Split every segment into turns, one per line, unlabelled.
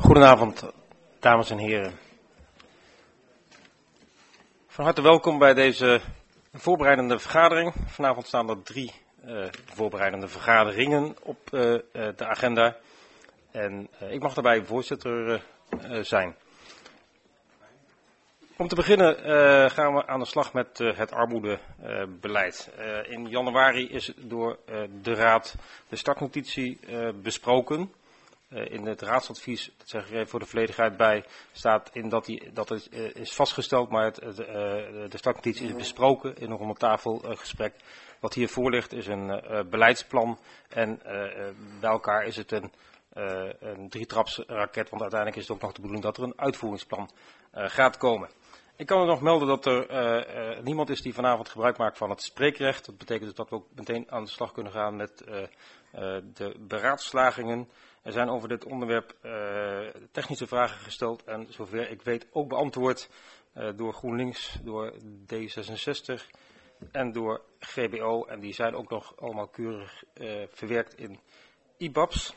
Goedenavond, dames en heren. Van harte welkom bij deze voorbereidende vergadering. Vanavond staan er 3 voorbereidende vergaderingen op de agenda. En ik mag daarbij voorzitter zijn. Om te beginnen gaan we aan de slag met het armoedebeleid. In januari is door de Raad de startnotitie besproken. In het raadsadvies, dat zeg ik even voor de volledigheid bij, staat in dat het is vastgesteld, maar de startnotitie is besproken in een rondetafelgesprek. Wat hiervoor ligt is een beleidsplan en bij elkaar is het een drietrapsraket, want uiteindelijk is het ook nog de bedoeling dat er een uitvoeringsplan gaat komen. Ik kan u nog melden dat er niemand is die vanavond gebruik maakt van het spreekrecht. Dat betekent dus dat we ook meteen aan de slag kunnen gaan met de beraadslagingen. Er zijn over dit onderwerp technische vragen gesteld en zover ik weet ook beantwoord door GroenLinks, door D66 en door GBO. En die zijn ook nog allemaal keurig verwerkt in IBABS.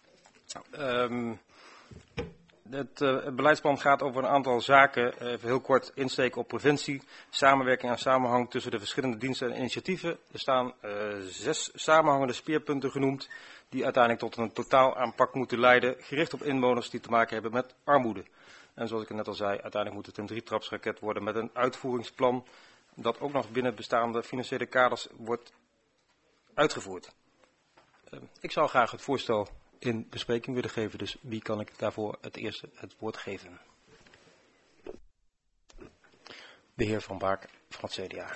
Het beleidsplan gaat over een aantal zaken, even heel kort insteken op preventie, samenwerking en samenhang tussen de verschillende diensten en initiatieven. Er staan 6 samenhangende speerpunten genoemd, die uiteindelijk tot een totaalaanpak moeten leiden, gericht op inwoners die te maken hebben met armoede. En zoals ik net al zei, uiteindelijk moet het een drietrapsraket worden met een uitvoeringsplan, dat ook nog binnen bestaande financiële kaders wordt uitgevoerd. Ik zou graag het voorstel in bespreking willen geven, dus wie kan ik daarvoor het eerste het woord geven? De heer Van Baak van het CDA.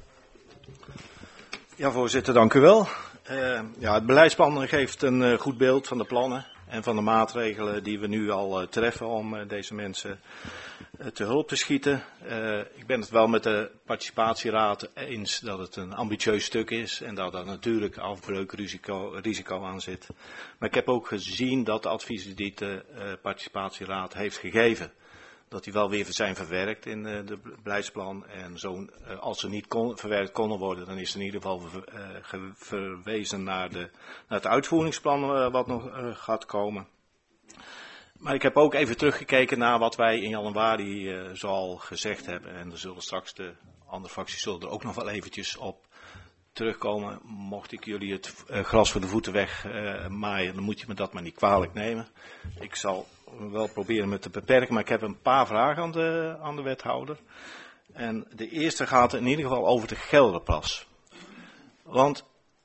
Ja, voorzitter, dank u wel. Het beleidsplan geeft een goed beeld van de plannen en van de maatregelen die we nu al treffen om deze mensen te hulp te schieten. Ik ben het wel met de participatieraad eens dat het een ambitieus stuk is en dat er natuurlijk afbreukrisico aan zit. Maar ik heb ook gezien dat de adviezen die de participatieraad heeft gegeven, dat die wel weer zijn verwerkt in de beleidsplan. En als ze niet verwerkt konden worden, dan is er in ieder geval verwezen naar het uitvoeringsplan wat nog gaat komen. Maar ik heb ook even teruggekeken naar wat wij in januari zoal gezegd hebben. En er zullen straks de andere fracties zullen er ook nog wel eventjes op terugkomen. Mocht ik jullie het gras voor de voeten wegmaaien, dan moet je me dat maar niet kwalijk nemen. Ik zal wel proberen me te beperken, maar ik heb een paar vragen aan de wethouder. En de eerste gaat in ieder geval over de Gelderplas. Want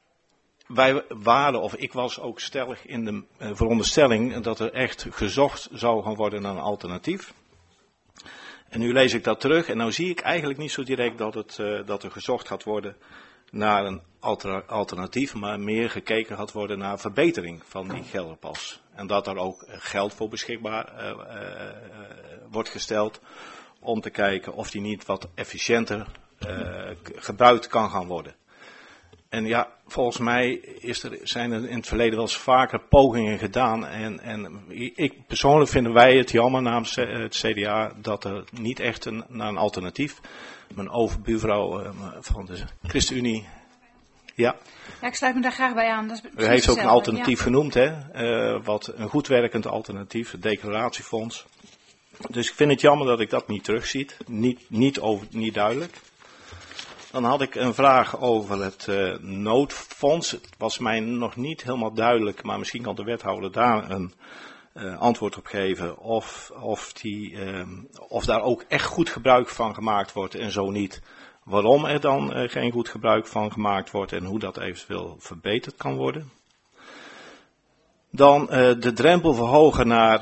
ik was ook stellig in de veronderstelling dat er echt gezocht zou gaan worden naar een alternatief. En nu lees ik dat terug en nu zie ik eigenlijk niet zo direct dat er gezocht gaat worden naar een alternatief, maar meer gekeken gaat worden naar verbetering van die Gelderplas. En dat er ook geld voor beschikbaar wordt gesteld om te kijken of die niet wat efficiënter gebruikt kan gaan worden. En ja, volgens mij zijn er in het verleden wel eens vaker pogingen gedaan. En persoonlijk vinden wij het jammer namens het CDA dat er niet echt naar een alternatief. Mijn overbuurvrouw van de ChristenUnie. Ja,
ik sluit me daar graag bij aan. Dat is
u heeft ook een alternatief genoemd, hè? Wat een goed werkend alternatief, het declaratiefonds. Dus ik vind het jammer dat ik dat niet terugziet. Niet duidelijk. Dan had ik een vraag over het noodfonds. Het was mij nog niet helemaal duidelijk, maar misschien kan de wethouder daar een antwoord op geven. Of daar ook echt goed gebruik van gemaakt wordt en zo niet. Waarom er dan geen goed gebruik van gemaakt wordt en hoe dat eventueel verbeterd kan worden. Dan de drempel verhogen naar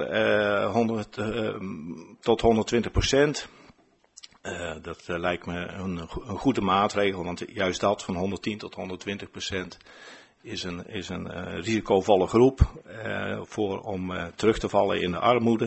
100 tot 120%. Dat lijkt me een goede maatregel, want juist dat van 110 tot 120% is een risicovolle groep om terug te vallen in de armoede.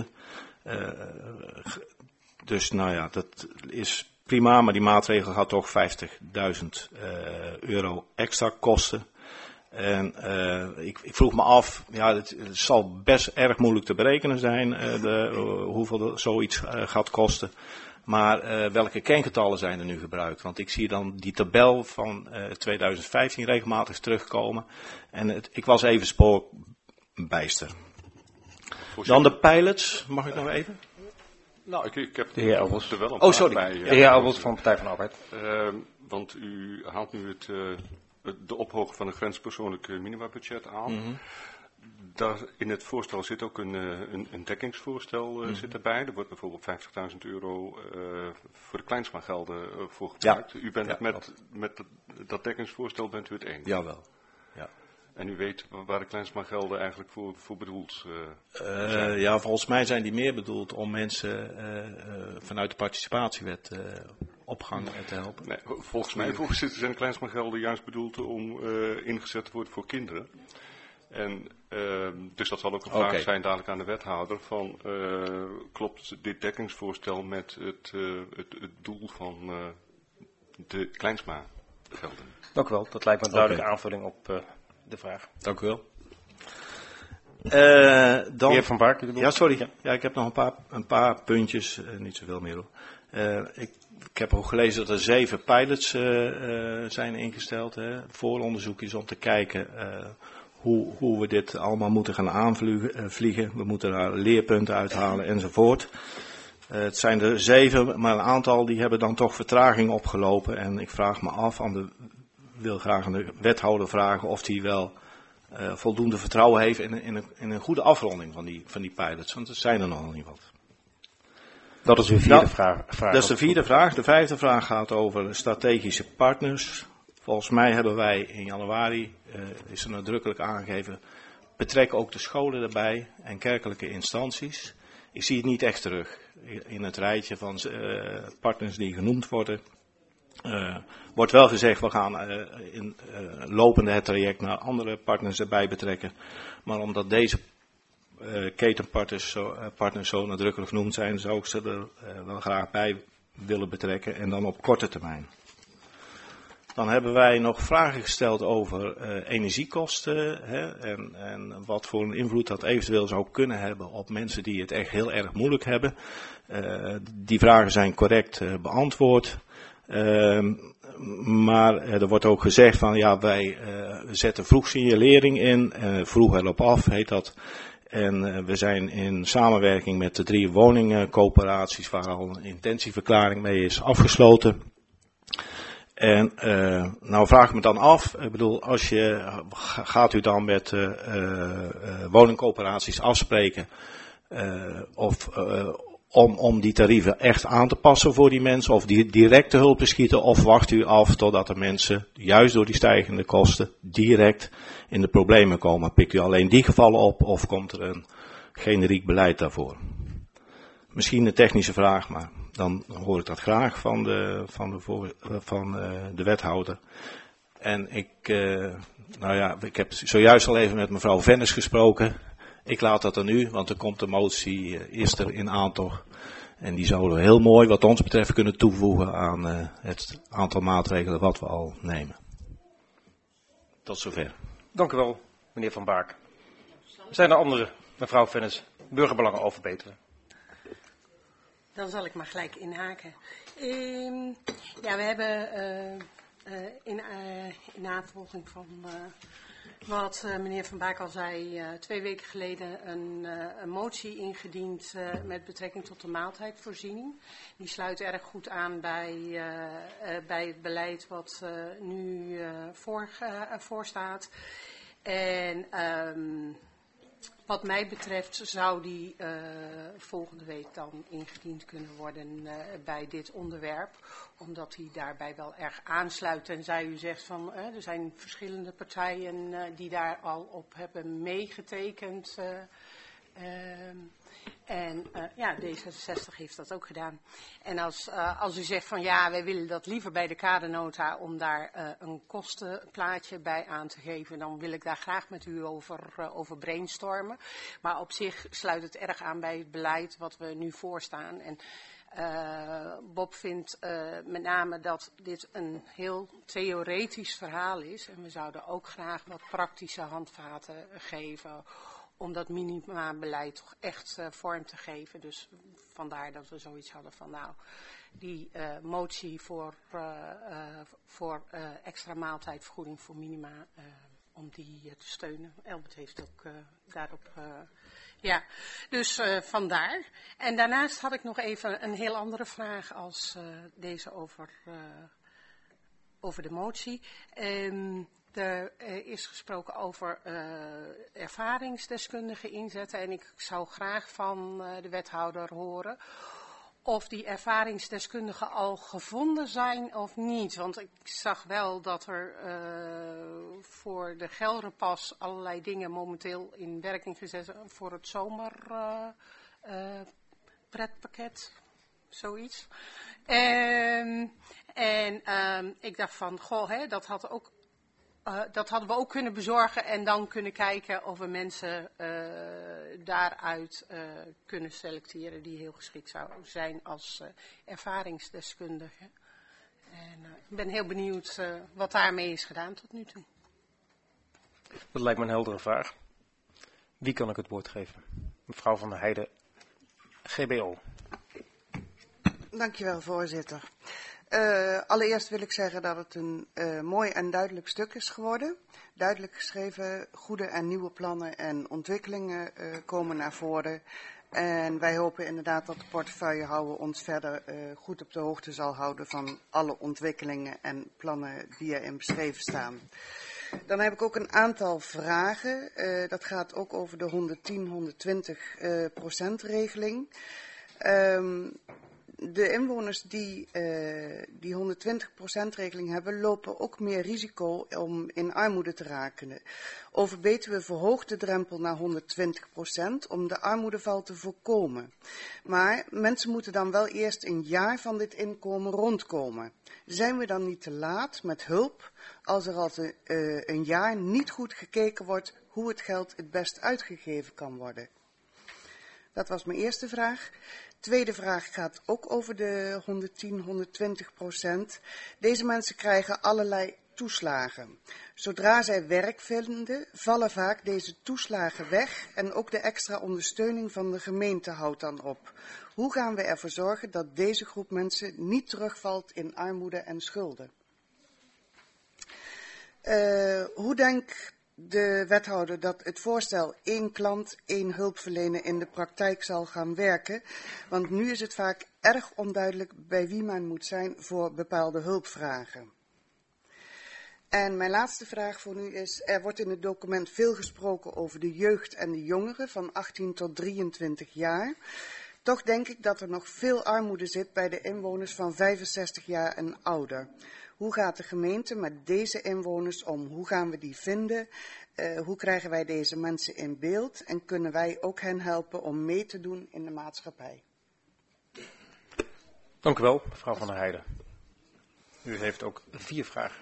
Dus nou ja, dat is prima, maar die maatregel gaat toch €50.000 extra kosten. En ik vroeg me af, ja, het zal best erg moeilijk te berekenen zijn hoeveel zoiets gaat kosten. Maar welke kengetallen zijn er nu gebruikt? Want ik zie dan die tabel van 2015 regelmatig terugkomen. En ik was even spoorbijster. Dan de pilots, mag ik nog even?
Nou, ik heb
De heer Elbers.
er wel een
Oh,
vraag
sorry.
bij.
De heer Elbers van Partij van de Arbeid.
Want u haalt nu de ophoging van een grenspersoonlijk minimabudget aan.
Mm-hmm.
Daar in het voorstel zit ook een dekkingsvoorstel zit erbij. Er wordt bijvoorbeeld €50.000 voor de kleinsmagelden voor gebruikt. U bent het met dat dekkingsvoorstel bent u het eens?
Jawel. Ja.
En u weet waar de kleinsmagelden eigenlijk voor bedoeld zijn?
Ja, volgens mij zijn die meer bedoeld om mensen vanuit de participatiewet op gang te helpen.
Nee, volgens mij, voorzitter, zijn de kleinsmagelden juist bedoeld om ingezet te worden voor kinderen. En dus dat zal ook een vraag zijn dadelijk aan de wethouder van klopt dit dekkingsvoorstel met het doel van de kleinsmagelden?
Dank u wel. Dat lijkt me een duidelijke aanvulling op de vraag.
Dank u wel.
De heer Van Baak.
Ja, sorry. Ja, ik heb nog een paar puntjes, niet zoveel meer hoor. Ik heb ook gelezen dat er 7 pilots zijn ingesteld. Het vooronderzoek is om te kijken hoe we dit allemaal moeten gaan aanvliegen. We moeten daar leerpunten uithalen enzovoort. Het zijn er 7, maar een aantal die hebben dan toch vertraging opgelopen. En ik vraag me af, wil graag aan de wethouder vragen of hij wel voldoende vertrouwen heeft in een goede afronding van die pilots. Want er zijn er nogal niet wat.
Dat is uw vierde vraag.
Dat is de vierde vraag. De vijfde vraag gaat over strategische partners. Volgens mij hebben wij in januari, is er nadrukkelijk aangegeven, betrek ook de scholen erbij en kerkelijke instanties. Ik zie het niet echt terug in het rijtje van partners die genoemd worden. Wordt wel gezegd, we gaan lopende het traject naar andere partners erbij betrekken. Maar omdat deze ketenpartners zo nadrukkelijk genoemd zijn, zou ik ze er wel graag bij willen betrekken en dan op korte termijn. Dan hebben wij nog vragen gesteld over energiekosten en wat voor een invloed dat eventueel zou kunnen hebben op mensen die het echt heel erg moeilijk hebben. Die vragen zijn correct beantwoord. Maar er wordt ook gezegd van ja, wij zetten vroeg signalering in, vroeg erop af heet dat. En we zijn in samenwerking met de 3 woningcoöperaties waar al een intentieverklaring mee is afgesloten. En nou vraag ik me dan af, ik bedoel, gaat u dan met woningcoöperaties afspreken om die tarieven echt aan te passen voor die mensen, of die directe hulp te schieten, of wacht u af totdat de mensen, juist door die stijgende kosten, direct in de problemen komen? Pikt u alleen die gevallen op, of komt er een generiek beleid daarvoor? Misschien een technische vraag, maar dan hoor ik dat graag van de wethouder. En ik heb zojuist al even met mevrouw Vennis gesproken. Ik laat dat aan u, want er komt een motie, is er in aantocht. En die zouden we heel mooi, wat ons betreft, kunnen toevoegen aan het aantal maatregelen wat we al nemen. Tot zover.
Dank u wel, meneer Van Baak. Zijn er andere, mevrouw Vennis, burgerbelangen overbeteren?
Dan zal ik maar gelijk inhaken. We hebben in navolging van wat meneer Van Baak al zei, 2 weken geleden een motie ingediend met betrekking tot de maaltijdvoorziening. Die sluit erg goed aan bij het beleid wat nu voor staat. En wat mij betreft zou die volgende week dan ingediend kunnen worden bij dit onderwerp. Omdat die daarbij wel erg aansluit. Tenzij u zegt van er zijn verschillende partijen die daar al op hebben meegetekend. D66 heeft dat ook gedaan. En als u zegt van ja, wij willen dat liever bij de kadernota om daar een kostenplaatje bij aan te geven, dan wil ik daar graag met u over brainstormen. Maar op zich sluit het erg aan bij het beleid wat we nu voorstaan. En Bob vindt met name dat dit een heel theoretisch verhaal is. En we zouden ook graag wat praktische handvaten geven om dat minimabeleid toch echt vorm te geven. Dus vandaar dat we zoiets hadden van die motie voor extra maaltijdvergoeding voor minima om die te steunen. Elbert heeft ook daarop... ja, dus vandaar. En daarnaast had ik nog even een heel andere vraag als deze over de motie. Er is gesproken over ervaringsdeskundigen inzetten en ik zou graag van de wethouder horen of die ervaringsdeskundigen al gevonden zijn of niet. Want ik zag wel dat er voor de Gelderpas allerlei dingen momenteel in werking gezet zijn voor het zomerpretpakket, zoiets. Ik dacht van, goh, dat hadden we ook kunnen bezorgen en dan kunnen kijken of we mensen daaruit kunnen selecteren die heel geschikt zouden zijn als ervaringsdeskundigen. En ik ben heel benieuwd wat daarmee is gedaan tot nu toe.
Dat lijkt me een heldere vraag. Wie kan ik het woord geven? Mevrouw van der Heijden, GBO.
Dankjewel, voorzitter. Allereerst wil ik zeggen dat het een mooi en duidelijk stuk is geworden. Duidelijk geschreven, goede en nieuwe plannen en ontwikkelingen komen naar voren. En wij hopen inderdaad dat de portefeuillehouder ons verder goed op de hoogte zal houden van alle ontwikkelingen en plannen die erin beschreven staan. Dan heb ik ook een aantal vragen. Dat gaat ook over de 110-120% regeling. De inwoners die 120% regeling hebben, lopen ook meer risico om in armoede te raken. Over Betuwe verhoogt de drempel naar 120% om de armoedeval te voorkomen. Maar mensen moeten dan wel eerst een jaar van dit inkomen rondkomen. Zijn we dan niet te laat met hulp als er al een jaar niet goed gekeken wordt hoe het geld het best uitgegeven kan worden? Dat was mijn eerste vraag. Tweede vraag gaat ook over de 110-120%. Deze mensen krijgen allerlei toeslagen. Zodra zij werk vinden, vallen vaak deze toeslagen weg en ook de extra ondersteuning van de gemeente houdt dan op. Hoe gaan we ervoor zorgen dat deze groep mensen niet terugvalt in armoede en schulden? Hoe denkt de wethouder dat het voorstel 1 klant, 1 hulpverlener in de praktijk zal gaan werken? Want nu is het vaak erg onduidelijk bij wie men moet zijn voor bepaalde hulpvragen. En mijn laatste vraag voor nu is, er wordt in het document veel gesproken over de jeugd en de jongeren van 18 tot 23 jaar. Toch denk ik dat er nog veel armoede zit bij de inwoners van 65 jaar en ouder. Hoe gaat de gemeente met deze inwoners om? Hoe gaan we die vinden? Hoe krijgen wij deze mensen in beeld? En kunnen wij ook hen helpen om mee te doen in de maatschappij?
Dank u wel, mevrouw van der Heijden. U heeft ook 4 vragen.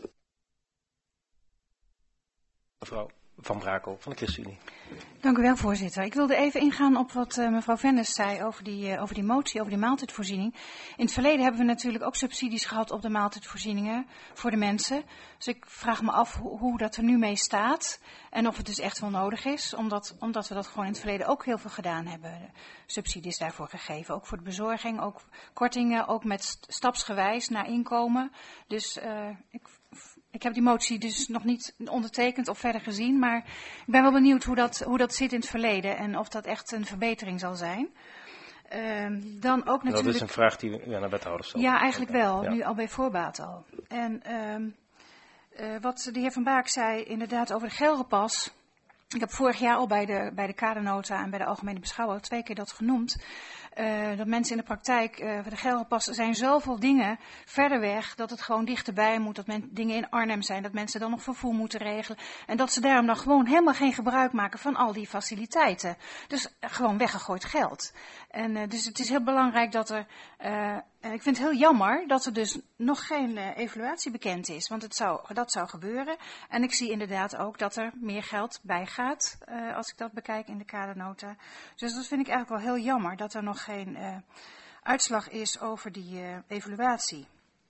Mevrouw Van Brakel van de ChristenUnie.
Dank u wel, voorzitter. Ik wilde even ingaan op wat mevrouw Vennis zei over die motie, over die maaltijdvoorziening. In het verleden hebben we natuurlijk ook subsidies gehad op de maaltijdvoorzieningen voor de mensen. Dus ik vraag me af hoe dat er nu mee staat en of het dus echt wel nodig is. Omdat we dat gewoon in het verleden ook heel veel gedaan hebben. Subsidies daarvoor gegeven, ook voor de bezorging, ook kortingen, ook met stapsgewijs naar inkomen. Dus ik heb die motie dus nog niet ondertekend of verder gezien, maar ik ben wel benieuwd hoe dat zit in het verleden en of dat echt een verbetering zal zijn. Dan ook natuurlijk...
Dat is een vraag die u aan de wethouder stelt.
Ja, eigenlijk wel,
ja.
Nu al bij voorbaat al. En wat de heer Van Baak zei inderdaad over de Gelderpas. Ik heb vorig jaar al bij de kadernota en bij de algemene beschouwer 2 keer dat genoemd. Dat mensen in de praktijk, voor de Gelderpas zijn zoveel dingen verder weg, dat het gewoon dichterbij moet, dat dingen in Arnhem zijn, dat mensen dan nog vervoer moeten regelen. En dat ze daarom dan gewoon helemaal geen gebruik maken van al die faciliteiten. Dus gewoon weggegooid geld. En dus het is heel belangrijk dat er, ik vind het heel jammer dat er dus nog geen evaluatie bekend is, want dat zou gebeuren. En ik zie inderdaad ook dat er meer geld bij gaat, als ik dat bekijk in de kadernota. Dus dat vind ik eigenlijk wel heel jammer, dat er nog geen uitslag is over die evaluatie.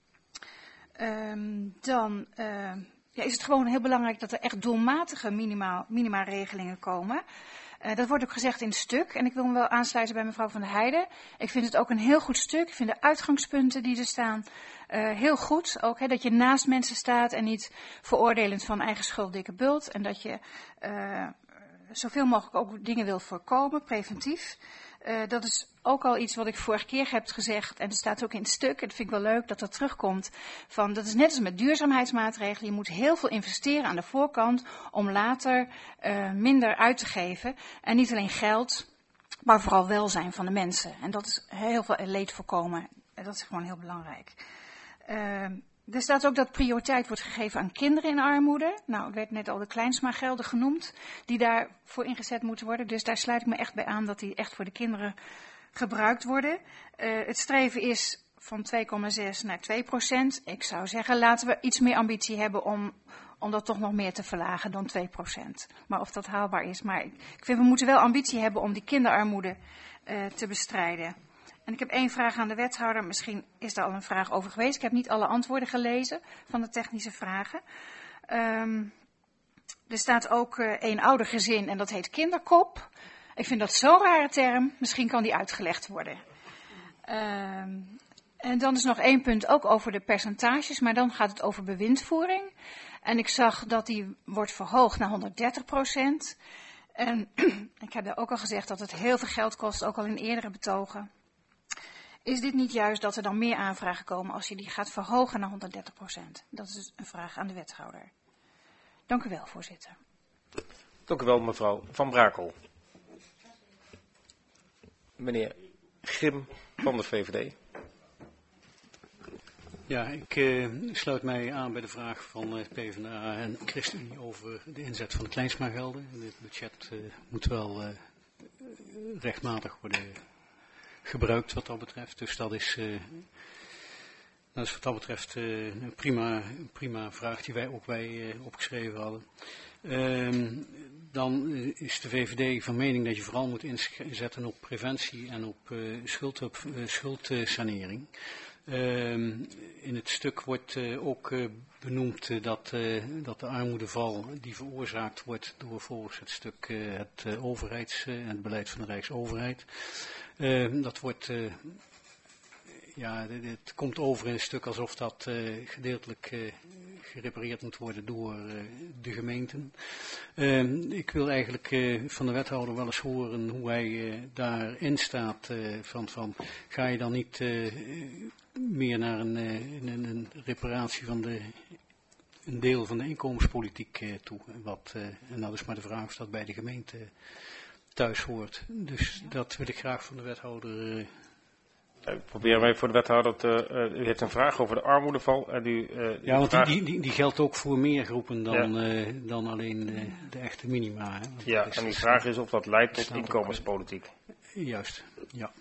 Dan is het gewoon heel belangrijk dat er echt doelmatige minima-regelingen komen. Dat wordt ook gezegd in het stuk. En ik wil me wel aansluiten bij mevrouw Van der Heijden. Ik vind het ook een heel goed stuk. Ik vind de uitgangspunten die er staan Heel goed ook dat je naast mensen staat en niet veroordelend van eigen schuld dikke bult. En dat je zoveel mogelijk ook dingen wil voorkomen, preventief. Dat is ook al iets wat ik vorige keer heb gezegd. En het staat ook in het stuk. En dat vind ik wel leuk dat dat terugkomt. Dat is net als met duurzaamheidsmaatregelen. Je moet heel veel investeren aan de voorkant om later minder uit te geven. En niet alleen geld, maar vooral welzijn van de mensen. En dat is heel veel leed voorkomen. Dat is gewoon heel belangrijk. Er staat ook dat prioriteit wordt gegeven aan kinderen in armoede. Nou, er werd net al de Kleinsma-gelden genoemd, die daarvoor ingezet moeten worden. Dus daar sluit ik me echt bij aan dat die echt voor de kinderen gebruikt worden. Het streven is van 2,6 naar 2%. Ik zou zeggen, laten we iets meer ambitie hebben om dat toch nog meer te verlagen dan 2%. Maar of dat haalbaar is. Maar ik vind, we moeten wel ambitie hebben om die kinderarmoede te bestrijden. En ik heb 1 vraag aan de wethouder. Misschien is daar al een vraag over geweest. Ik heb niet alle antwoorden gelezen van de technische vragen. Er staat ook 1 oudergezin en dat heet kinderkop. Ik vind dat zo'n rare term. Misschien kan die uitgelegd worden. En dan is nog 1 punt ook over de percentages. Maar dan gaat het over bewindvoering. En ik zag dat die wordt verhoogd naar 130%. En ik heb daar ook al gezegd dat het heel veel geld kost. Ook al in eerdere betogen. Is dit niet juist dat er dan meer aanvragen komen als je die gaat verhogen naar 130%? Dat is dus een vraag aan de wethouder. Dank u wel, voorzitter.
Dank u wel, mevrouw Van Brakel. Meneer Grim van de VVD.
Ja, ik sluit mij aan bij de vraag van PvdA en ChristenUnie over de inzet van de Kleinsma-gelden. Dit budget moet wel rechtmatig worden gebruikt wat dat betreft. Dus dat is wat dat betreft een prima vraag die wij opgeschreven hadden. Dan is de VVD van mening dat je vooral moet inzetten op preventie en op schuldsanering. In het stuk wordt ook benoemd dat de armoedeval die veroorzaakt wordt door volgens het stuk het beleid van de Rijksoverheid. Dat wordt, het komt over in een stuk alsof dat gedeeltelijk gerepareerd moet worden door de gemeenten. Ik wil eigenlijk van de wethouder wel eens horen hoe hij daarin staat. Van ga je dan niet meer naar een reparatie van een deel van de inkomenspolitiek toe? En dat is maar de vraag of dat bij de gemeente thuis hoort. Dus dat wil ik graag van de wethouder.
Proberen wij voor de wethouder u heeft een vraag over de armoedeval.
Want die geldt ook voor meer groepen dan alleen de echte minima. Hè?
En die vraag is of dat leidt tot inkomenspolitiek.
Juist, ja.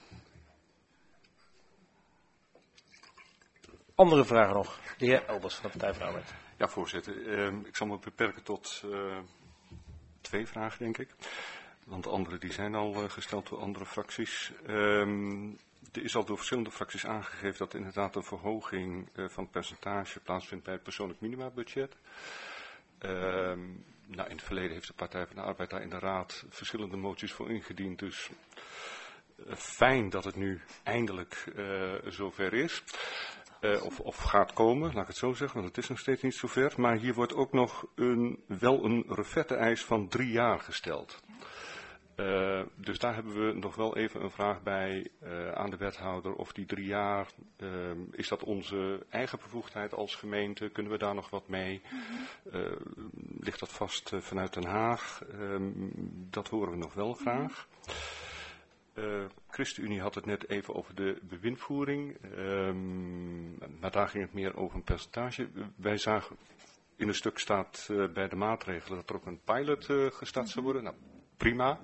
Andere vragen nog? De heer Elders van de Partij van de Arbeid.
Ja, voorzitter. Ik zal me beperken tot 2 vragen, denk ik. Want de andere die zijn al gesteld door andere fracties. Er is al door verschillende fracties aangegeven dat inderdaad een verhoging van het percentage plaatsvindt bij het persoonlijk minimabudget. In het verleden heeft de Partij van de Arbeid daar in de Raad verschillende moties voor ingediend. Dus fijn dat het nu eindelijk zover is. Of gaat komen, laat ik het zo zeggen, want het is nog steeds niet zover. Maar hier wordt ook nog wel een referte-eis van 3 jaar gesteld. Dus daar hebben we nog wel even een vraag bij aan de wethouder. Of die 3 jaar, is dat onze eigen bevoegdheid als gemeente? Kunnen we daar nog wat mee? Ligt dat vast vanuit Den Haag? Dat horen we nog wel graag. ChristenUnie had het net even over de bewindvoering. Maar daar ging het meer over een percentage. Wij zagen, in een stuk staat bij de maatregelen dat er ook een pilot gestart zou worden. Nou, prima.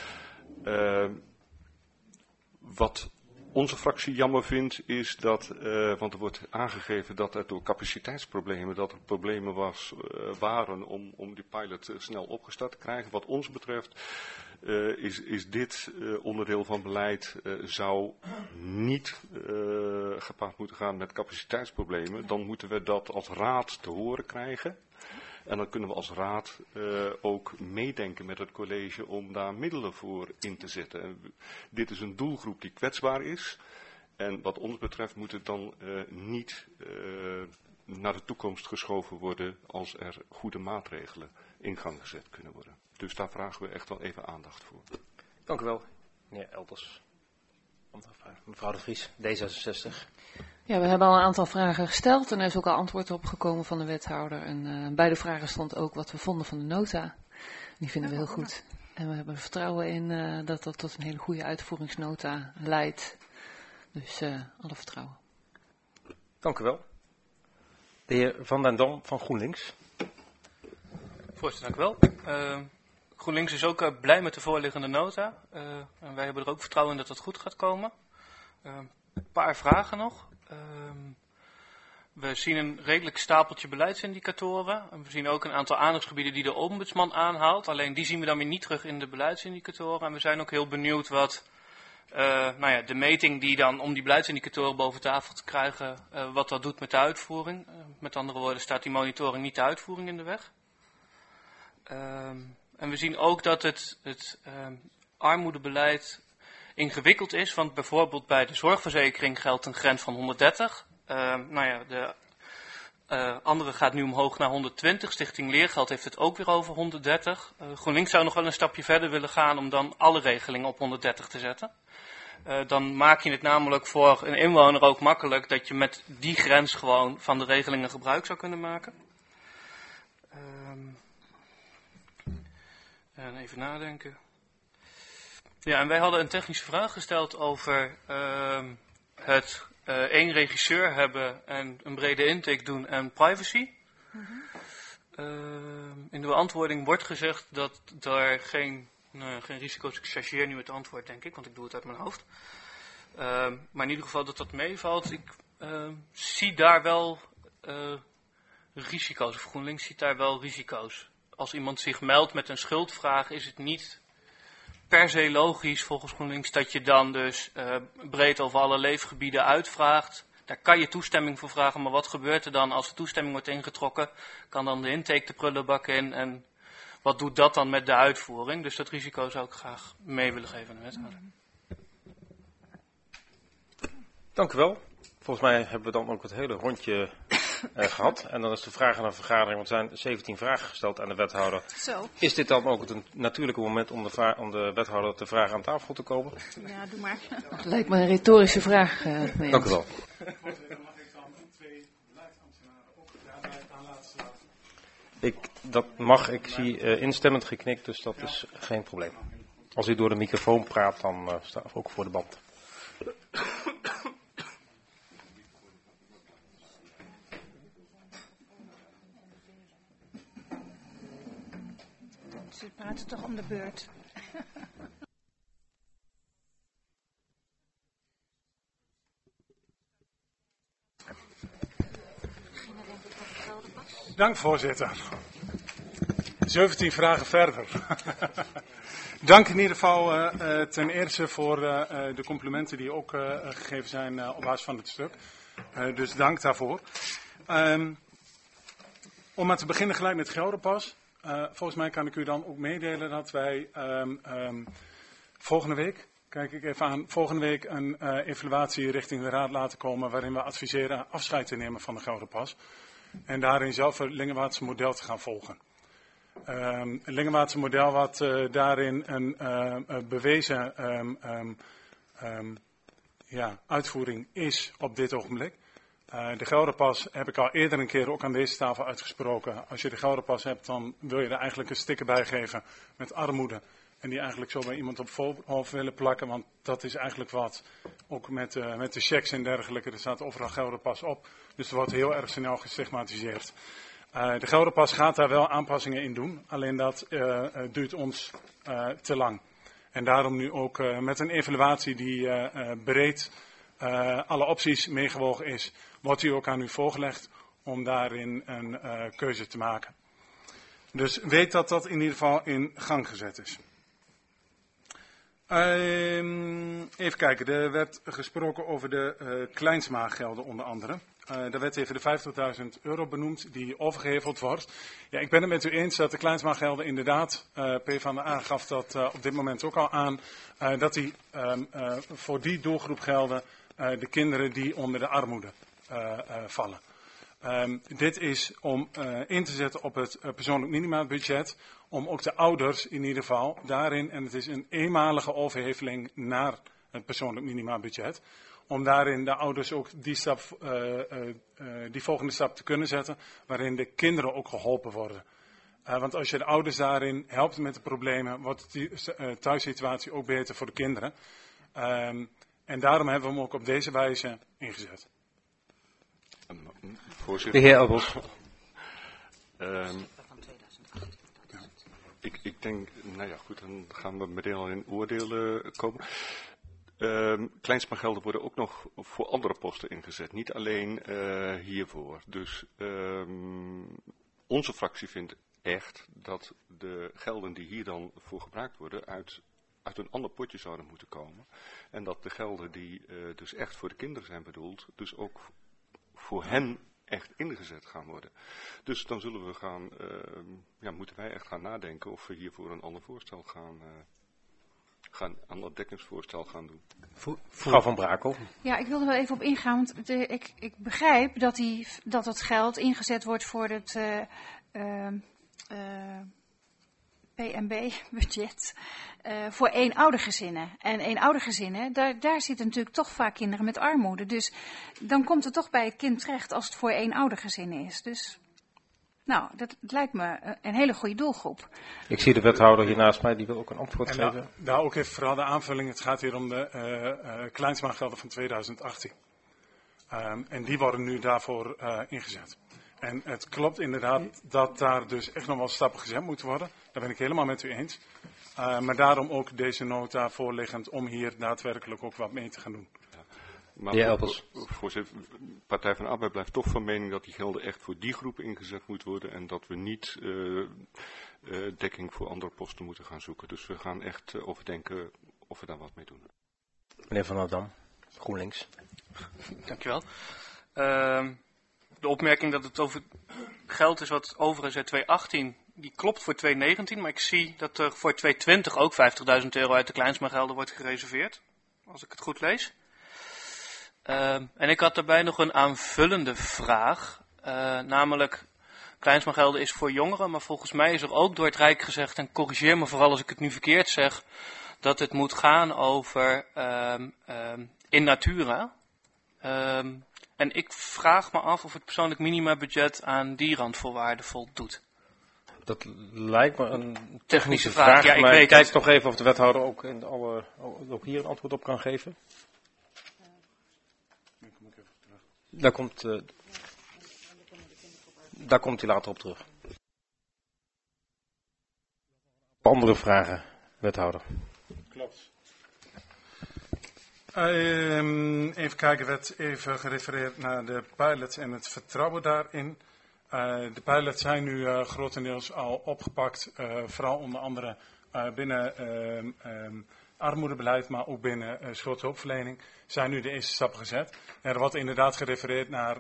Wat onze fractie jammer vindt is dat, want er wordt aangegeven dat er door capaciteitsproblemen, dat er problemen waren om die pilot snel opgestart te krijgen. Wat ons betreft is dit onderdeel van beleid zou niet gepaard moeten gaan met capaciteitsproblemen. Dan moeten we dat als raad te horen krijgen. En dan kunnen we als raad ook meedenken met het college om daar middelen voor in te zetten. En dit is een doelgroep die kwetsbaar is. En wat ons betreft moet het dan niet naar de toekomst geschoven worden als er goede maatregelen in gang gezet kunnen worden. Dus daar vragen we echt wel even aandacht voor.
Dank u wel, meneer Elbers. Mevrouw de Vries, D66.
Ja, we hebben al een aantal vragen gesteld en er is ook al antwoord op gekomen van de wethouder. En bij de vragen stond ook wat we vonden van de nota. Die vinden we heel goed. En we hebben vertrouwen in dat dat tot een hele goede uitvoeringsnota leidt. Dus alle vertrouwen.
Dank u wel. De heer Van den Dam van GroenLinks.
Voorzitter, dank u wel. GroenLinks is ook blij met de voorliggende nota. En wij hebben er ook vertrouwen in dat het goed gaat komen. Een paar vragen nog. We zien een redelijk stapeltje beleidsindicatoren. En we zien ook een aantal aandachtsgebieden die de ombudsman aanhaalt. Alleen die zien we dan weer niet terug in de beleidsindicatoren. En we zijn ook heel benieuwd wat de meting die dan om die beleidsindicatoren boven tafel te krijgen, wat dat doet met de uitvoering. Met andere woorden, staat die monitoring niet de uitvoering in de weg. En we zien ook dat het armoedebeleid ingewikkeld is, want bijvoorbeeld bij de zorgverzekering geldt een grens van 130. De andere gaat nu omhoog naar 120. Stichting Leergeld heeft het ook weer over 130. GroenLinks zou nog wel een stapje verder willen gaan om dan alle regelingen op 130 te zetten. Dan maak je het namelijk voor een inwoner ook makkelijk dat je met die grens gewoon van de regelingen gebruik zou kunnen maken. En even nadenken. Ja, en wij hadden een technische vraag gesteld over het één regisseur hebben en een brede intake doen en privacy. In de beantwoording wordt gezegd dat daar geen risico's. Ik chargeer nu het antwoord, denk ik, want ik doe het uit mijn hoofd. Maar in ieder geval dat dat meevalt. Ik zie daar wel risico's, of GroenLinks ziet daar wel risico's. Als iemand zich meldt met een schuldvraag, is het niet per se logisch volgens GroenLinks dat je dan dus breed over alle leefgebieden uitvraagt. Daar kan je toestemming voor vragen, maar wat gebeurt er dan als de toestemming wordt ingetrokken? Kan dan de intake de prullenbak in en wat doet dat dan met de uitvoering? Dus dat risico zou ik graag mee willen geven aan de wethouder.
Dank u wel. Volgens mij hebben we dan ook het hele rondje gehad. En dan is de vraag aan de vergadering, want er zijn 17 vragen gesteld aan de wethouder.
Zo.
Is dit dan ook het natuurlijke moment om de wethouder te vragen aan tafel te komen?
Ja, doe maar.
Dat lijkt me een retorische vraag.
Dank u wel.
Mag ik dan 2 beleidsambtenaren ook aan laten sluiten?
Dat mag. Ik zie instemmend geknikt, dus dat is geen probleem. Als u door de microfoon praat, dan sta ik ook voor de band.
Ze praten toch om de beurt.
Dank, voorzitter. 17 vragen verder. Dank in ieder geval ten eerste voor de complimenten die ook gegeven zijn op basis van het stuk. Dus dank daarvoor. Om maar te beginnen gelijk met Gelderpas. Volgens mij kan ik u dan ook meedelen dat wij volgende week, kijk ik even aan, volgende week een evaluatie richting de raad laten komen waarin we adviseren afscheid te nemen van de Gelderpas. En daarin zelf het Lingewaardse model te gaan volgen. Het Lingewaardse model wat daarin een bewezen uitvoering is op dit ogenblik. De Gelderpas heb ik al eerder een keer ook aan deze tafel uitgesproken. Als je de Gelderpas hebt, dan wil je er eigenlijk een sticker bij geven met armoede. En die eigenlijk zo bij iemand op voorhoofd willen plakken. Want dat is eigenlijk wat, ook met de checks en dergelijke, er staat overal Gelderpas op. Dus er wordt heel erg snel gestigmatiseerd. De Gelderpas gaat daar wel aanpassingen in doen. Alleen dat duurt ons te lang. En daarom nu ook met een evaluatie die breed alle opties meegewogen is, wordt die ook aan u voorgelegd om daarin een keuze te maken. Dus weet dat dat in ieder geval in gang gezet is. Even kijken, er werd gesproken over de Kleinsma-gelden onder andere. Daar werd even de €50.000 benoemd die overgeheveld wordt. Ja, ik ben het met u eens dat de Kleinsma-gelden inderdaad, PvdA gaf dat op dit moment ook al aan, dat die voor die doelgroep gelden de kinderen die onder de armoede vallen. Dit is om in te zetten op het persoonlijk minimabudget, om ook de ouders in ieder geval daarin, en het is een eenmalige overheveling naar het persoonlijk minimabudget, om daarin de ouders ook die volgende stap te kunnen zetten, waarin de kinderen ook geholpen worden. Want als je de ouders daarin helpt met de problemen, wordt de thuissituatie ook beter voor de kinderen. En daarom hebben we hem ook op deze wijze ingezet.
De heer Elbers.
Ik denk, nou ja, goed, dan gaan we meteen al in oordelen komen. Kleinsmagelden worden ook nog voor andere posten ingezet, niet alleen hiervoor. Dus onze fractie vindt echt dat de gelden die hier dan voor gebruikt worden uit een ander potje zouden moeten komen. En dat de gelden die dus echt voor de kinderen zijn bedoeld, dus ook voor hen echt ingezet gaan worden. Dus dan zullen we moeten wij echt gaan nadenken of we hiervoor een ander voorstel een ander dekkingsvoorstel gaan doen.
Mevrouw Van Brakel.
Ja, ik wilde wel even op ingaan, want ik begrijp dat het geld ingezet wordt voor het PMB-budget voor eenoudergezinnen. En eenoudergezinnen, daar zitten natuurlijk toch vaak kinderen met armoede. Dus dan komt het toch bij het kind terecht als het voor eenoudergezinnen is. Dus, nou, dat lijkt me een hele goede doelgroep.
Ik zie de wethouder hier naast mij, die wil ook een antwoord geven.
Daar ook even vooral de aanvulling. Het gaat hier om de Kleinsmagelden van 2018. En die worden nu daarvoor ingezet. En het klopt inderdaad dat daar dus echt nog wel stappen gezet moeten worden. Daar ben ik helemaal met u eens. Maar daarom ook deze nota voorliggend om hier daadwerkelijk ook wat mee te gaan doen.
Maar voorzitter, Partij van de Arbeid blijft toch van mening dat die gelden echt voor die groep ingezet moeten worden. En dat we niet dekking voor andere posten moeten gaan zoeken. Dus we gaan echt overdenken of we daar wat mee doen.
Meneer Van der Dam, GroenLinks.
Dankjewel. De opmerking dat het over geld is wat over is uit 2018, die klopt voor 2019. Maar ik zie dat er voor 2020 ook €50.000 uit de Kleinsmagelden wordt gereserveerd. Als ik het goed lees. En ik had daarbij nog een aanvullende vraag. Namelijk, Kleinsmagelden is voor jongeren, maar volgens mij is er ook door het Rijk gezegd, en corrigeer me vooral als ik het nu verkeerd zeg, dat het moet gaan over in natura. En ik vraag me af of het persoonlijk minimabudget aan die randvoorwaarden voldoet.
Dat lijkt me een technische vraag,
ja,
maar ik kijk toch even of de wethouder ook hier een antwoord op kan geven. Daar komt hij later op terug. Andere vragen, wethouder.
Klopt. Even kijken, werd even gerefereerd naar de pilots en het vertrouwen daarin. De pilots zijn nu grotendeels al opgepakt, vooral onder andere binnen armoedebeleid, maar ook binnen schuldhulpverlening zijn nu de eerste stappen gezet. Er wordt inderdaad gerefereerd naar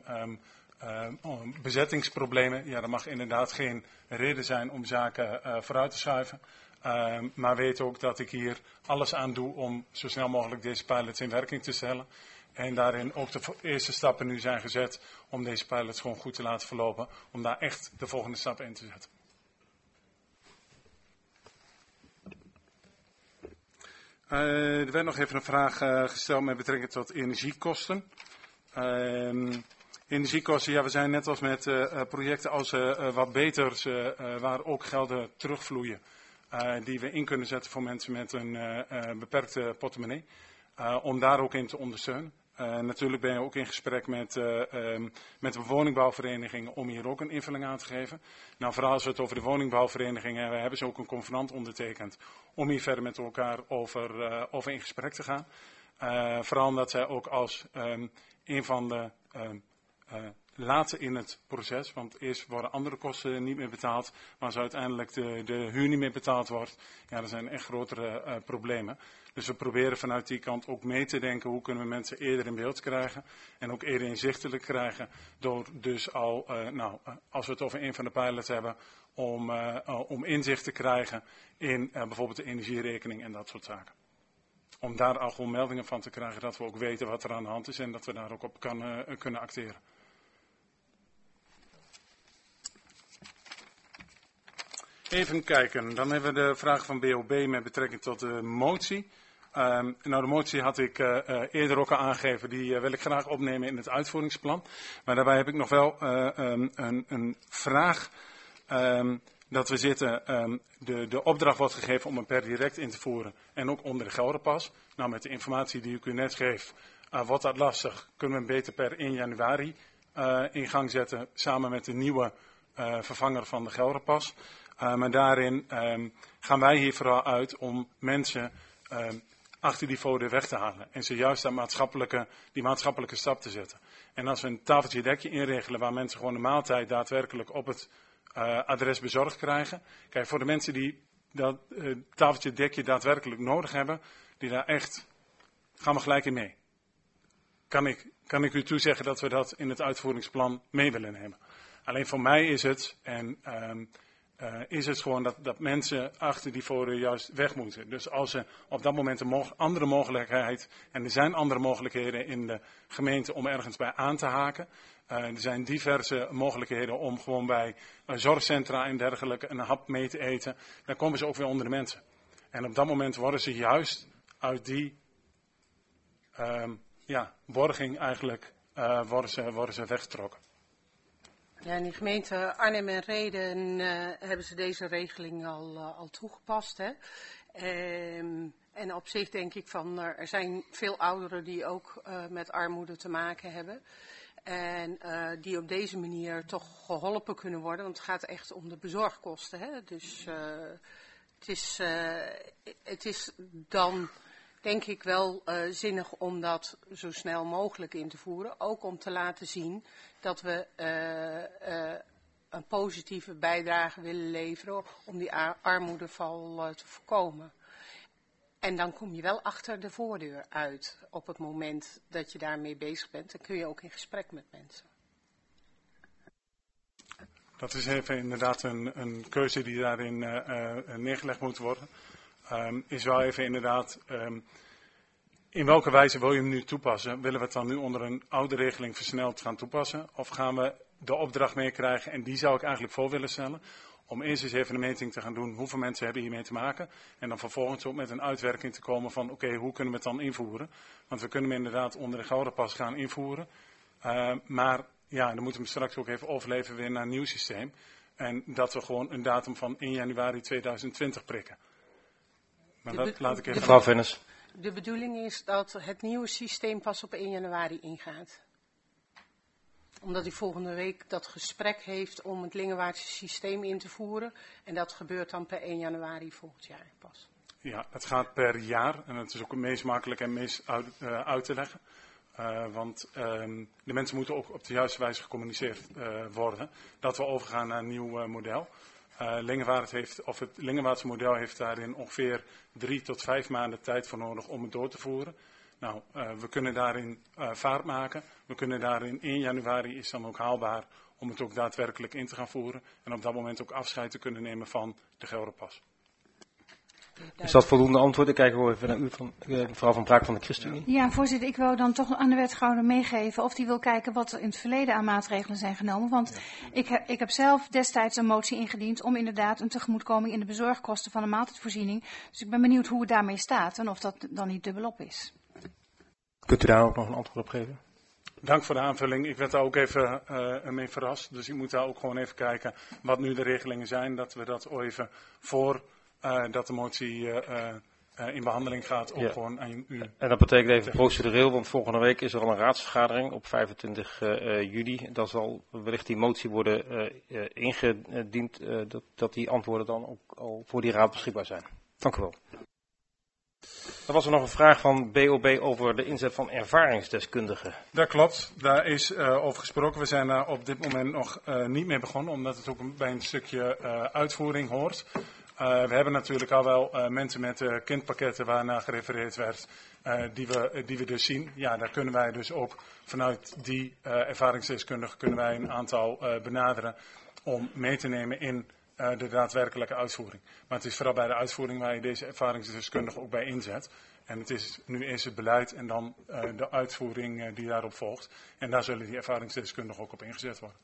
bezettingsproblemen. Ja, er mag inderdaad geen reden zijn om zaken vooruit te schuiven. Maar weet ook dat ik hier alles aan doe om zo snel mogelijk deze pilots in werking te stellen. En daarin ook de eerste stappen nu zijn gezet om deze pilots gewoon goed te laten verlopen. Om daar echt de volgende stappen in te zetten. Er werd nog even een vraag gesteld met betrekking tot energiekosten. Energiekosten, ja, we zijn net als met projecten als Wat Beters, waar ook gelden terugvloeien. Die we in kunnen zetten voor mensen met een beperkte portemonnee. Om daar ook in te ondersteunen. Natuurlijk ben je ook in gesprek met de woningbouwverenigingen om hier ook een invulling aan te geven. Nou, vooral als we het over de woningbouwverenigingen hebben, hebben ze ook een convenant ondertekend om hier verder met elkaar over in gesprek te gaan. Vooral omdat zij ook als een van de later in het proces, want eerst worden andere kosten niet meer betaald, maar als uiteindelijk de huur niet meer betaald wordt, ja, dat zijn echt grotere problemen. Dus we proberen vanuit die kant ook mee te denken, hoe kunnen we mensen eerder in beeld krijgen en ook eerder inzichtelijk krijgen, door dus al, als we het over een van de pilots hebben, om inzicht te krijgen in bijvoorbeeld de energierekening en dat soort zaken. om daar al gewoon meldingen van te krijgen, dat we ook weten wat er aan de hand is en dat we daar ook op kunnen acteren. Even kijken, dan hebben we de vraag van BOB met betrekking tot de motie. De motie had ik eerder ook al aangegeven, die wil ik graag opnemen in het uitvoeringsplan. Maar daarbij heb ik nog wel een vraag. Dat we zitten, de opdracht wordt gegeven om hem per direct in te voeren en ook onder de Gelderpas. Nou, met de informatie die ik u net geef, wordt dat lastig. Kunnen we hem beter per 1 januari in gang zetten, samen met de nieuwe vervanger van de Gelderpas. Maar daarin gaan wij hier vooral uit om mensen achter die foto weg te halen. En ze juist die maatschappelijke stap te zetten. En als we een tafeltje dekje inregelen waar mensen gewoon de maaltijd daadwerkelijk op het adres bezorgd krijgen. Kijk, voor de mensen die dat tafeltje dekje daadwerkelijk nodig hebben, die daar echt, gaan we gelijk in mee. Kan ik u toezeggen dat we dat in het uitvoeringsplan mee willen nemen. Alleen voor mij is het, is het gewoon dat mensen achter die foto juist weg moeten. Dus als er op dat moment een andere mogelijkheid, en er zijn andere mogelijkheden in de gemeente om ergens bij aan te haken. Er zijn diverse mogelijkheden om gewoon bij zorgcentra en dergelijke een hap mee te eten. Dan komen ze ook weer onder de mensen. En op dat moment worden ze juist uit die borging eigenlijk worden ze weggetrokken.
Ja, in de gemeente Arnhem en Rheden hebben ze deze regeling al toegepast. Hè? En op zich denk ik van, er zijn veel ouderen die ook met armoede te maken hebben. En die op deze manier toch geholpen kunnen worden, want het gaat echt om de bezorgkosten. Hè? Dus het is dan denk ik wel zinnig om dat zo snel mogelijk in te voeren. Ook om te laten zien dat we een positieve bijdrage willen leveren om die armoedeval te voorkomen. En dan kom je wel achter de voordeur uit op het moment dat je daarmee bezig bent. Dan kun je ook in gesprek met mensen.
Dat is even inderdaad een keuze die daarin neergelegd moet worden. Is wel even inderdaad, in welke wijze wil je hem nu toepassen? Willen we het dan nu onder een oude regeling versneld gaan toepassen? Of gaan we de opdracht meekrijgen, en die zou ik eigenlijk voor willen stellen, om eerst eens even een meting te gaan doen, hoeveel mensen hebben hiermee te maken. En dan vervolgens ook met een uitwerking te komen van, oké, hoe kunnen we het dan invoeren? Want we kunnen hem inderdaad onder de Gelderpas gaan invoeren. Maar ja, dan moeten we straks ook even overleven weer naar een nieuw systeem. En dat we gewoon een datum van 1 januari 2020 prikken. Maar dat laat ik even...
Mevrouw Vennis.
De bedoeling is dat het nieuwe systeem pas op 1 januari ingaat. Omdat hij volgende week dat gesprek heeft om het Lingewaardse systeem in te voeren. En dat gebeurt dan per 1 januari volgend jaar pas.
Ja, het gaat per jaar. En het is ook het meest makkelijk en meest uit te leggen. Want de mensen moeten ook op de juiste wijze gecommuniceerd worden. Dat we overgaan naar een nieuw model. Het Lingewaardse model heeft daarin ongeveer 3 tot 5 maanden tijd voor nodig om het door te voeren. Nou, we kunnen daarin vaart maken. We kunnen daarin 1 januari is dan ook haalbaar om het ook daadwerkelijk in te gaan voeren. En op dat moment ook afscheid te kunnen nemen van de Gelderpas.
Is dat voldoende antwoord? Ik kijk wel even naar u, mevrouw Van Braak van de ChristenUnie.
Ja, voorzitter, ik wil dan toch aan de wethouder meegeven of die wil kijken wat er in het verleden aan maatregelen zijn genomen. Want ik heb zelf destijds een motie ingediend om inderdaad een tegemoetkoming in de bezorgkosten van de maaltijdvoorziening. Dus ik ben benieuwd hoe het daarmee staat en of dat dan niet dubbelop is.
Kunt u daar ook nog een antwoord op geven?
Dank voor de aanvulling. Ik werd daar ook even mee verrast. Dus ik moet daar ook gewoon even kijken wat nu de regelingen zijn. Dat we dat ook even voor dat de motie in behandeling gaat ook gewoon aan u. En
dat betekent even procedureel, want volgende week is er al een raadsvergadering op 25 juli. Dan zal wellicht die motie worden ingediend, dat die antwoorden dan ook al voor die raad beschikbaar zijn. Dank u wel. Er was er nog een vraag van BOB over de inzet van ervaringsdeskundigen.
Dat klopt, daar is over gesproken. We zijn daar op dit moment nog niet mee begonnen, omdat het ook bij een stukje uitvoering hoort. We hebben natuurlijk al wel mensen met kindpakketten waarnaar gerefereerd werd, die we dus zien. Ja, daar kunnen wij dus ook vanuit die ervaringsdeskundigen kunnen wij een aantal benaderen om mee te nemen in de daadwerkelijke uitvoering. Maar het is vooral bij de uitvoering waar je deze ervaringsdeskundigen ook bij inzet. En het is nu eerst het beleid en dan de uitvoering die daarop volgt. En daar zullen die ervaringsdeskundigen ook op ingezet worden.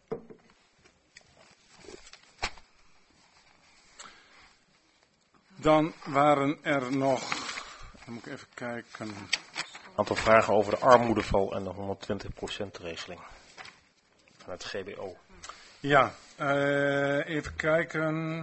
Dan waren er nog, dan moet ik even kijken.
Een aantal vragen over de armoedeval en de 120%-regeling van het GBO.
Ja, even kijken.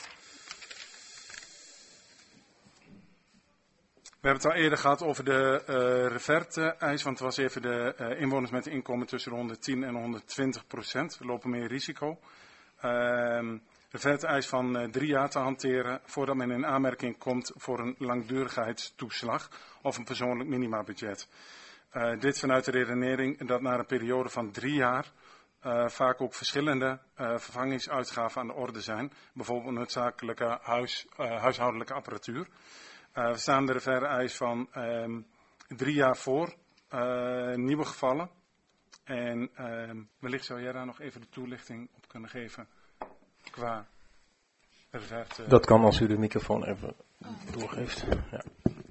We hebben het al eerder gehad over de reverte-eis, want het was even de inwoners met een inkomen tussen de 110 en 120% lopen meer risico. Reverte-eis van 3 jaar te hanteren voordat men in aanmerking komt voor een langdurigheidstoeslag of een persoonlijk minimabudget. Dit vanuit de redenering dat na een periode van 3 jaar vaak ook verschillende vervangingsuitgaven aan de orde zijn, bijvoorbeeld noodzakelijke huishoudelijke apparatuur. We staan de reverte-eis van 3 jaar voor nieuwe gevallen. En wellicht zou jij daar nog even de toelichting op kunnen geven qua reverte.
Dat kan als u de microfoon even doorgeeft. Ja.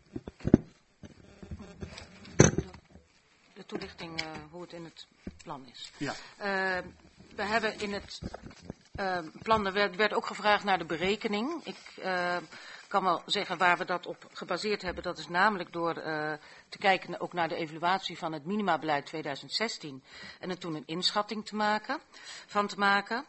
De toelichting hoe het in het plan is.
Ja.
We hebben in het plan, er werd ook gevraagd naar de berekening. Ik kan wel zeggen waar we dat op gebaseerd hebben. Dat is namelijk door te kijken ook naar de evaluatie van het minimabeleid 2016. En er toen een inschatting te maken.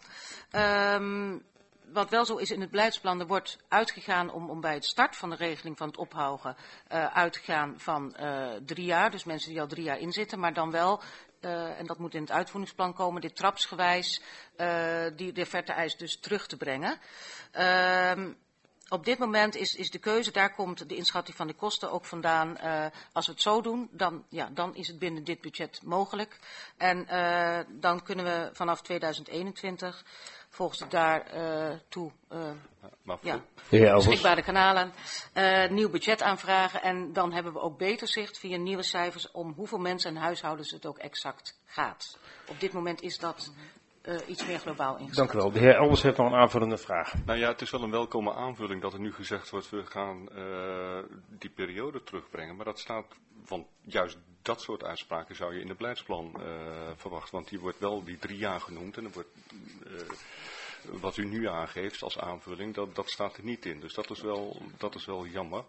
Wat wel zo is in het beleidsplan, er wordt uitgegaan om bij het start van de regeling van het ophogen uitgegaan van 3 jaar. Dus mensen die al 3 jaar inzitten, maar dan wel, en dat moet in het uitvoeringsplan komen, dit trapsgewijs die reverte-eis dus terug te brengen. Op dit moment is de keuze, daar komt de inschatting van de kosten ook vandaan. Als we het zo doen, dan is het binnen dit budget mogelijk. En dan kunnen we vanaf 2021, volgens de daartoe beschikbare kanalen, nieuw budget aanvragen. En dan hebben we ook beter zicht via nieuwe cijfers om hoeveel mensen en huishoudens het ook exact gaat. Op dit moment is dat iets meer globaal ingeschat.
Dank u wel. De heer Elders heeft nog een aanvullende vraag.
Nou ja, het is wel een welkome aanvulling dat er nu gezegd wordt, we gaan die periode terugbrengen. Maar dat staat, want juist dat soort uitspraken zou je in het beleidsplan verwachten. Want die wordt wel die 3 jaar genoemd en er wordt, wat u nu aangeeft als aanvulling, dat staat er niet in. Dus dat is wel jammer.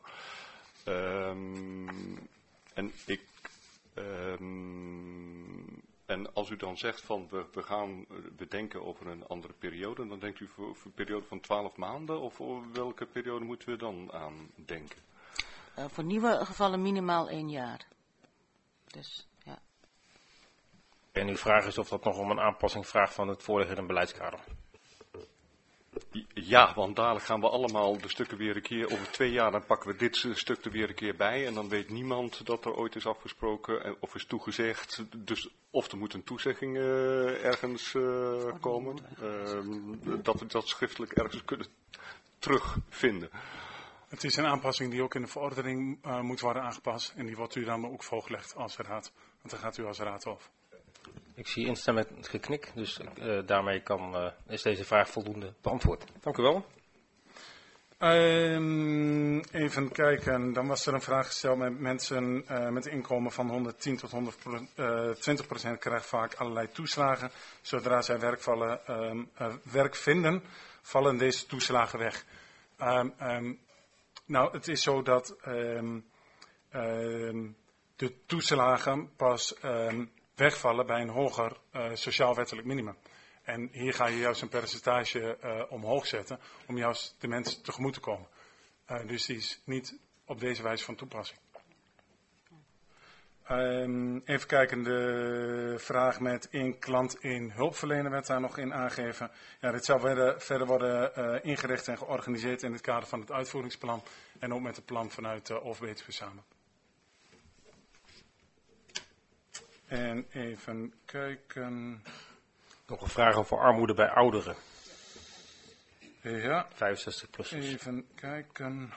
En als u dan zegt van we gaan bedenken over een andere periode, dan denkt u voor een periode van 12 maanden of voor welke periode moeten we dan aan denken?
Voor nieuwe gevallen minimaal 1 jaar. Dus, ja.
En uw vraag is of dat nog om een aanpassing vraagt van het voorliggende beleidskader.
Ja, want dadelijk gaan we allemaal de stukken weer een keer, over 2 jaar dan pakken we dit stuk er weer een keer bij. En dan weet niemand dat er ooit is afgesproken of is toegezegd. Dus of er moet een toezegging ergens komen. Dat we dat schriftelijk ergens kunnen terugvinden.
Het is een aanpassing die ook in de verordening moet worden aangepast. En die wordt u dan ook voorgelegd als raad. Want daar gaat u als raad over.
Ik zie instemmend geknik, dus daarmee is deze vraag voldoende beantwoord. Dank u wel.
Even kijken, dan was er een vraag gesteld met mensen met een inkomen van 110 tot 120% krijgen vaak allerlei toeslagen. Zodra zij werk vinden, vallen deze toeslagen weg. Nou, het is zo dat de toeslagen pas wegvallen bij een hoger sociaal-wettelijk minimum. En hier ga je juist een percentage omhoog zetten om juist de mensen tegemoet te komen. Dus die is niet op deze wijze van toepassing. Even kijken, de vraag met 1 klant in hulpverlener werd daar nog in aangegeven. Ja, dit zal verder worden ingericht en georganiseerd in het kader van het uitvoeringsplan en ook met het plan vanuit OVB samen. En even kijken.
Nog een vraag over armoede bij ouderen.
Ja.
65 plus.
Even kijken.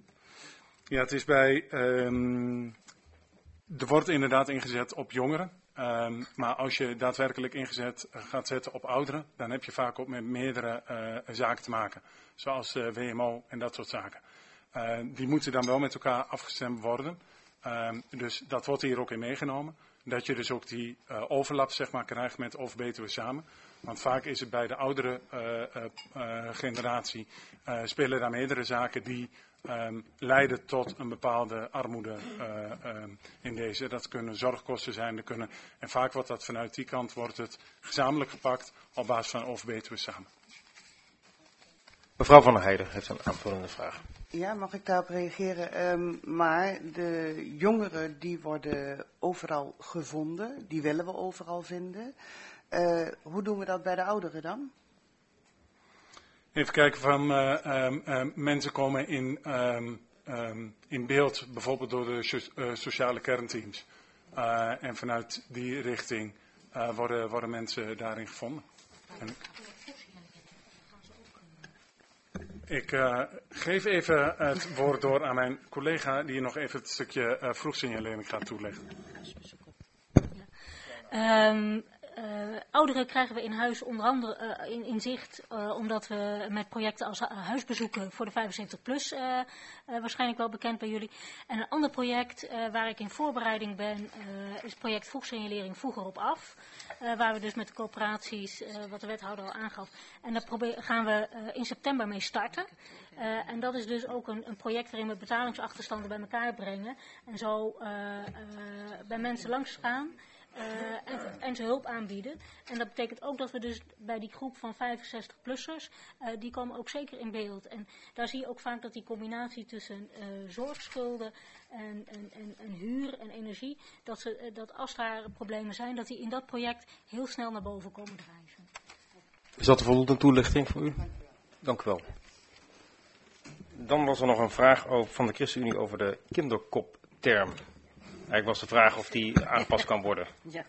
Ja, het is bij. Er wordt inderdaad ingezet op jongeren. Maar als je daadwerkelijk ingezet gaat zetten op ouderen, dan heb je vaak ook met meerdere zaken te maken. Zoals WMO en dat soort zaken. Die moeten dan wel met elkaar afgestemd worden. Dus dat wordt hier ook in meegenomen. Dat je dus ook die overlap zeg maar, krijgt met Over Betuwe Samen. Want vaak is het bij de oudere generatie spelen daar meerdere zaken die leiden tot een bepaalde armoede in deze. Dat kunnen zorgkosten zijn. En vaak wordt dat vanuit die kant wordt het gezamenlijk gepakt op basis van Over Betuwe Samen.
Mevrouw Van der Heijden heeft een aanvullende vraag.
Ja, mag ik daarop reageren? Maar de jongeren die worden overal gevonden, die willen we overal vinden. Hoe doen we dat bij de ouderen dan?
Even kijken van mensen komen in beeld bijvoorbeeld door de sociale kernteams. En vanuit die richting worden mensen daarin gevonden. Ik geef even het woord door aan mijn collega die nog even het stukje vroegsignalering gaat toelichten.
Ouderen krijgen we in huis onder andere in zicht, omdat we met projecten als huisbezoeken voor de 75-plus waarschijnlijk wel bekend bij jullie. En een ander project waar ik in voorbereiding ben, is het project vroegsignalering vroeger op af. Waar we dus met de coöperaties, wat de wethouder al aangaf, en daar gaan we in september mee starten. En dat is dus ook een project waarin we betalingsachterstanden bij elkaar brengen. En zo bij mensen langs gaan. En ze hulp aanbieden. En dat betekent ook dat we dus bij die groep van 65-plussers, die komen ook zeker in beeld. En daar zie je ook vaak dat die combinatie tussen zorgschulden en huur en energie, dat als daar problemen zijn, dat die in dat project heel snel naar boven komen drijven.
Is dat een voldoende toelichting voor u? Dank u wel. Dan was er nog een vraag van de ChristenUnie over de kinderkopterm. Eigenlijk was de vraag of die aangepast kan worden.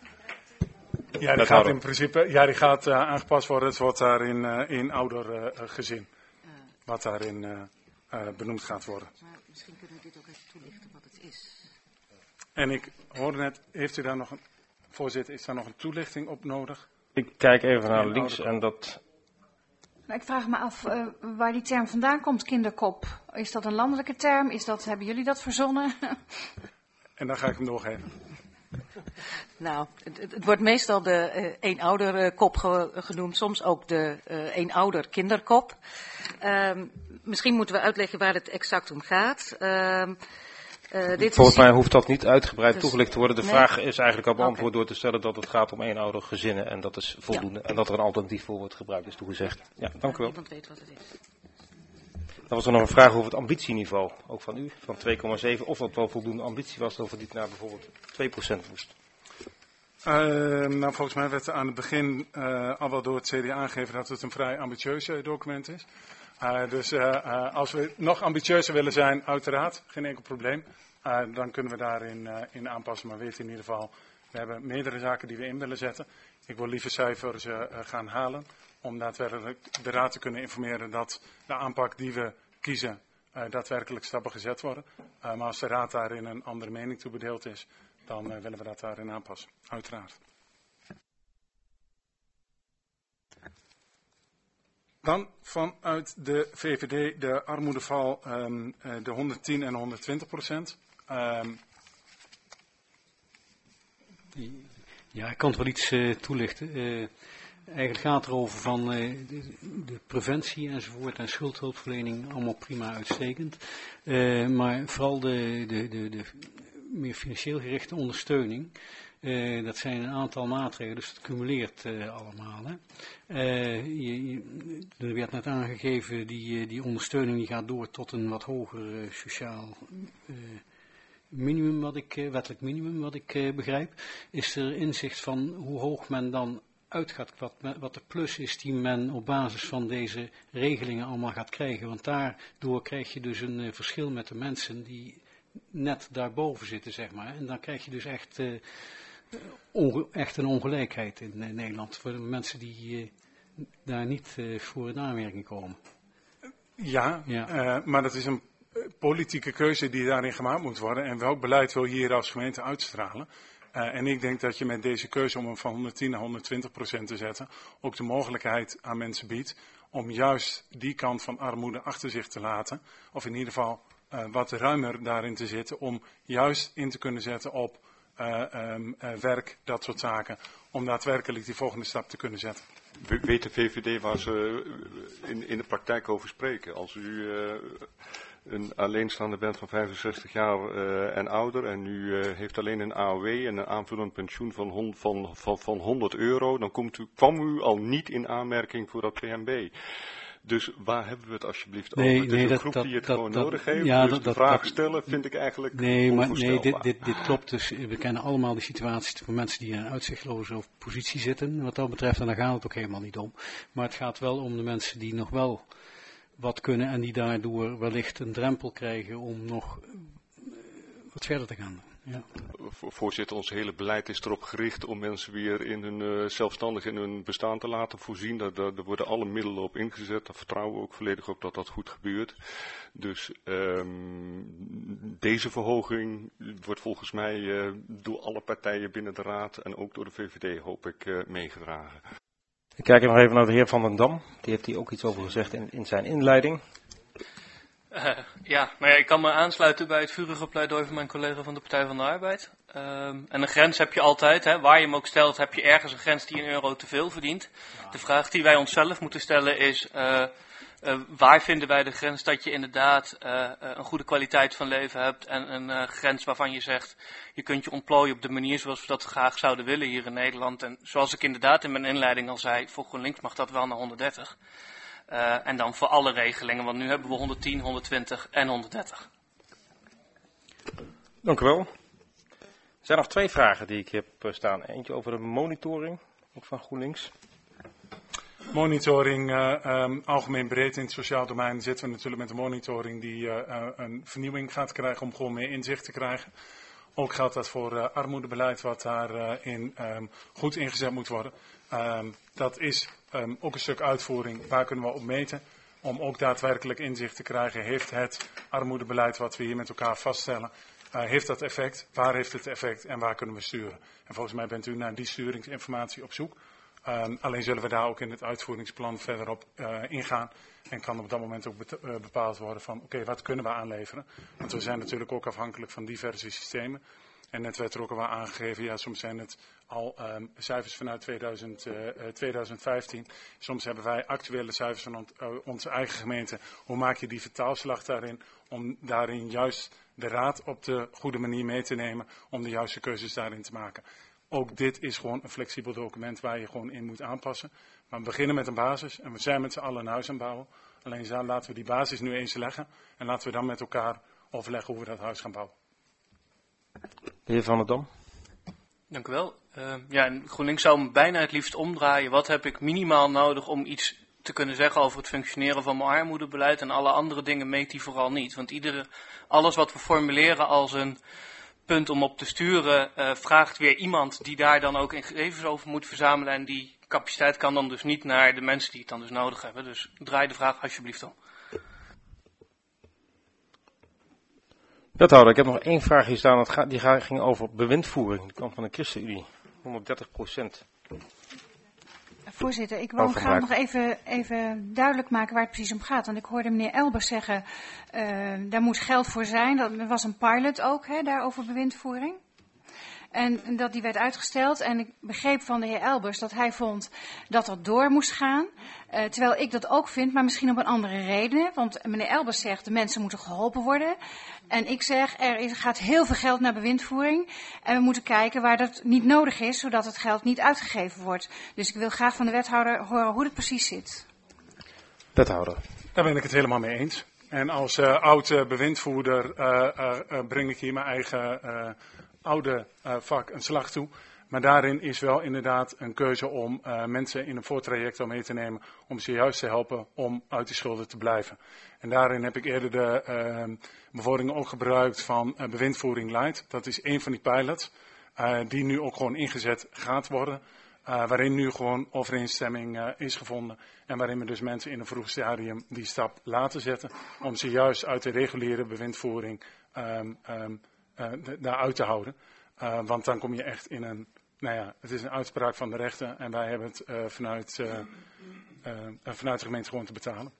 Ja, die gaat in principe die gaat aangepast worden. Het wordt daar in ouder gezin. Wat daarin benoemd gaat worden.
Maar misschien kunnen we dit ook even toelichten wat het is.
En ik hoorde net, heeft u daar nog voorzitter, is daar nog een toelichting op nodig?
Ik kijk even naar links en dat...
Ik vraag me af waar die term vandaan komt, kinderkop. Is dat een landelijke term? Hebben jullie dat verzonnen?
En dan ga ik hem doorgeven.
Nou, het wordt meestal de eenouderkop genoemd, soms ook de eenouder kinderkop. Misschien moeten we uitleggen waar het exact om gaat.
Volgens mij hoeft dat niet uitgebreid toegelicht te worden. De vraag is eigenlijk al beantwoord door te stellen dat het gaat om eenouder gezinnen. En dat is voldoende. Ja. En dat er een alternatief voor wordt gebruikt is toegezegd. Ja, dank u wel.
Niemand weet wat het is.
Dan was er nog een vraag over het ambitieniveau, ook van u, van 2,7. Of dat wel voldoende ambitie was, of het niet naar bijvoorbeeld 2% moest.
Nou, volgens mij werd aan het begin al wel door het CDA aangegeven dat het een vrij ambitieus document is. Dus als we nog ambitieuzer willen zijn, uiteraard, geen enkel probleem. Dan kunnen we daarin aanpassen, maar weet in ieder geval, we hebben meerdere zaken die we in willen zetten. Ik wil liever cijfers gaan halen, om daadwerkelijk de raad te kunnen informeren dat de aanpak die we kiezen daadwerkelijk stappen gezet worden. Maar als de raad daarin een andere mening toe bedeeld is, dan willen we dat daarin aanpassen, uiteraard. Dan vanuit de VVD de armoedeval, de 110 en 120%.
Ja, ik kan het wel iets toelichten. Eigenlijk gaat het erover van de preventie enzovoort en schuldhulpverlening allemaal prima uitstekend. Maar vooral de meer financieel gerichte ondersteuning. Dat zijn een aantal maatregelen, dus het cumuleert allemaal. Hè. Er werd net aangegeven, die ondersteuning die gaat door tot een wat hoger sociaal minimum, wettelijk minimum, wat ik begrijp. Is er inzicht van hoe hoog men dan uitgaat, wat de plus is die men op basis van deze regelingen allemaal gaat krijgen. Want daardoor krijg je dus een verschil met de mensen die net daarboven zitten, zeg maar. En dan krijg je dus echt een ongelijkheid in Nederland voor de mensen die daar niet voor in aanmerking komen.
Ja. Maar dat is een politieke keuze die daarin gemaakt moet worden. En welk beleid wil je hier als gemeente uitstralen? En ik denk dat je met deze keuze om hem van 110 naar 120% te zetten, ook de mogelijkheid aan mensen biedt om juist die kant van armoede achter zich te laten. Of in ieder geval wat ruimer daarin te zitten om juist in te kunnen zetten op werk, dat soort zaken. Om daadwerkelijk die volgende stap te kunnen zetten.
Weet de VVD waar ze in de praktijk over spreken? Als u een alleenstaande bent van 65 jaar en ouder en u heeft alleen een AOW en een aanvullend pensioen van 100 euro, dan kwam u al niet in aanmerking voor dat PMB. Dus waar hebben we het alsjeblieft over? Het is een groep die het gewoon nodig heeft. Ja, dus de vraag stellen vind ik eigenlijk onvoorstelbaar.
Dit klopt. Dus we kennen allemaal de situaties voor mensen die in een uitzichtloze positie zitten. Wat dat betreft, en daar gaat het ook helemaal niet om. Maar het gaat wel om de mensen die nog wel wat kunnen en die daardoor wellicht een drempel krijgen om nog wat verder te gaan. Ja.
Voorzitter, ons hele beleid is erop gericht om mensen weer in hun zelfstandig in hun bestaan te laten voorzien. Daar worden alle middelen op ingezet. Daar vertrouwen we ook volledig op dat dat goed gebeurt. Dus deze verhoging wordt volgens mij door alle partijen binnen de Raad en ook door de VVD, hoop ik, meegedragen.
Ik kijk nog even naar de heer Van den Dam. Die heeft hier ook iets over gezegd in zijn inleiding.
Ik kan me aansluiten bij het vurige pleidooi van mijn collega van de Partij van de Arbeid. En een grens heb je altijd, waar je hem ook stelt, heb je ergens een grens die €1 te veel verdient. De vraag die wij onszelf moeten stellen is, waar vinden wij de grens dat je inderdaad een goede kwaliteit van leven hebt en een grens waarvan je zegt, je kunt je ontplooien op de manier zoals we dat graag zouden willen hier in Nederland. En zoals ik inderdaad in mijn inleiding al zei, voor GroenLinks mag dat wel naar 130. En dan voor alle regelingen, want nu hebben we 110, 120 en 130.
Dank u wel. Er zijn nog 2 vragen die ik heb staan. Eentje over de monitoring, ook van GroenLinks.
Monitoring, algemeen breed in het sociaal domein zitten we natuurlijk met een monitoring die een vernieuwing gaat krijgen om gewoon meer inzicht te krijgen. Ook geldt dat voor armoedebeleid wat daarin goed ingezet moet worden. Dat is ook een stuk uitvoering, waar kunnen we op meten, om ook daadwerkelijk inzicht te krijgen. Heeft het armoedebeleid wat we hier met elkaar vaststellen, heeft dat effect? Waar heeft het effect en waar kunnen we sturen? En volgens mij bent u naar die sturingsinformatie op zoek. Alleen zullen we daar ook in het uitvoeringsplan verder op ingaan. En kan op dat moment ook bepaald worden van oké, wat kunnen we aanleveren? Want we zijn natuurlijk ook afhankelijk van diverse systemen. En net werd er ook al wel aangegeven, ja, soms zijn het al cijfers vanuit 2015. Soms hebben wij actuele cijfers van onze eigen gemeente. Hoe maak je die vertaalslag daarin? Om daarin juist de raad op de goede manier mee te nemen. Om de juiste keuzes daarin te maken. Ook dit is gewoon een flexibel document waar je gewoon in moet aanpassen. Maar we beginnen met een basis en we zijn met z'n allen een huis aan het bouwen. Alleen laten we die basis nu eens leggen. En laten we dan met elkaar overleggen hoe we dat huis gaan bouwen.
De heer Van der Dam.
Dank u wel. GroenLinks zou me bijna het liefst omdraaien. Wat heb ik minimaal nodig om iets te kunnen zeggen over het functioneren van mijn armoedebeleid? En alle andere dingen meet hij vooral niet. Want alles wat we formuleren als een punt om op te sturen, vraagt weer iemand die daar dan ook gegevens over moet verzamelen. En die capaciteit kan dan dus niet naar de mensen die het dan dus nodig hebben. Dus draai de vraag alsjeblieft om.
Wethouder, ik heb nog 1 vraag hier staan. Die ging over bewindvoering. Die kwam van de ChristenUnie. 130%.
Voorzitter, ik wil graag nog even duidelijk maken waar het precies om gaat. Want ik hoorde meneer Elbers zeggen, daar moet geld voor zijn. Er was een pilot ook, daar over bewindvoering. En dat die werd uitgesteld. En ik begreep van de heer Elbers dat hij vond dat dat door moest gaan. Terwijl ik dat ook vind, maar misschien om een andere reden. Want meneer Elbers zegt, de mensen moeten geholpen worden. En ik zeg, gaat heel veel geld naar bewindvoering. En we moeten kijken waar dat niet nodig is, zodat het geld niet uitgegeven wordt. Dus ik wil graag van de wethouder horen hoe het precies zit.
Wethouder.
Daar ben ik het helemaal mee eens. En als oud bewindvoerder breng ik hier mijn eigen oude vak een slag toe. Maar daarin is wel inderdaad een keuze om mensen in een voortraject al mee te nemen. Om ze juist te helpen om uit de schulden te blijven. En daarin heb ik eerder de bevorderingen ook gebruikt van bewindvoering Light. Dat is één van die pilots die nu ook gewoon ingezet gaat worden. Waarin nu gewoon overeenstemming is gevonden. En waarin we dus mensen in een vroeg stadium die stap laten zetten. Om ze juist uit de reguliere bewindvoering daaruit te houden. Want dan kom je echt in een, het is een uitspraak van de rechter en wij hebben het vanuit de gemeente gewoon te betalen.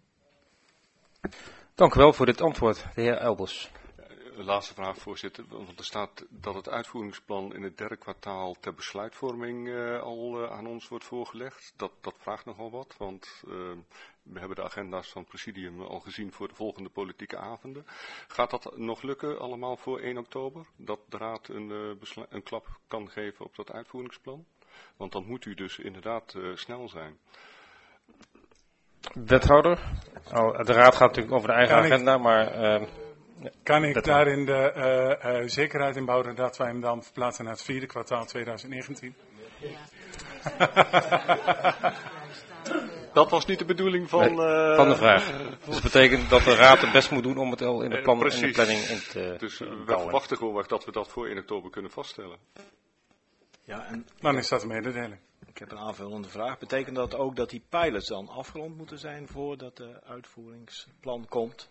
Dank u wel voor dit antwoord, de heer Elbers.
Laatste vraag, voorzitter. Want er staat dat het uitvoeringsplan in het derde kwartaal ter besluitvorming al aan ons wordt voorgelegd. Dat vraagt nogal wat, want we hebben de agenda's van het presidium al gezien voor de volgende politieke avonden. Gaat dat nog lukken allemaal voor 1 oktober? Dat de raad een klap kan geven op dat uitvoeringsplan? Want dan moet u dus inderdaad snel zijn.
Wethouder, de raad gaat natuurlijk over de eigen agenda, maar...
Kan ik daarin de zekerheid inbouwen dat wij hem dan verplaatsen naar het 4e kwartaal 2019? Ja.
Dat was niet de bedoeling van
de vraag. Dus dat betekent dat de raad het best moet doen om het al in de planning in te
Dus we verwachten gewoon dat we dat voor 1 oktober kunnen vaststellen.
Ja, en
dan is dat een mededeling.
Ik heb een aanvullende vraag. Betekent dat ook dat die pilots dan afgerond moeten zijn voordat de uitvoeringsplan komt?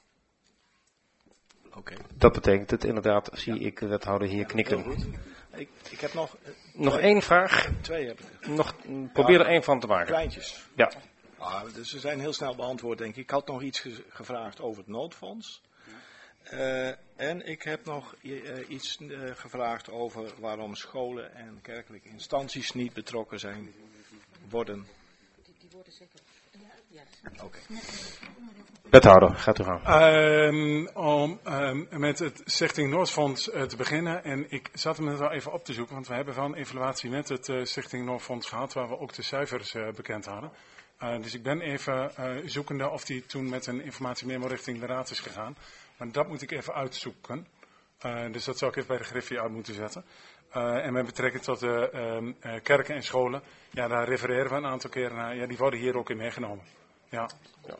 Okay.
Dat betekent het inderdaad, zie ik de wethouder hier knikken.
Goed. Ik heb
nog één vraag.
2 heb ik.
Probeer er 1 van te maken.
Kleintjes.
Ja.
Dus ze zijn heel snel beantwoord, denk ik. Ik had nog iets gevraagd over het noodfonds. En ik heb nog iets gevraagd over waarom scholen en kerkelijke instanties niet betrokken worden.
Die worden zeker.
Oké.
Wethouder, gaat u gang.
Om met het Stichting Noordfonds te beginnen. En ik zat hem wel even op te zoeken, want we hebben wel een evaluatie met het Stichting Noordfonds gehad, waar we ook de cijfers bekend hadden. Dus ik ben even zoekende of die toen met een informatiememo richting de raad is gegaan. Maar dat moet ik even uitzoeken. Dus dat zou ik even bij de Griffie uit moeten zetten. En met betrekking tot de kerken en scholen, daar refereren we een aantal keren naar. Ja, die worden hier ook in meegenomen. Ja.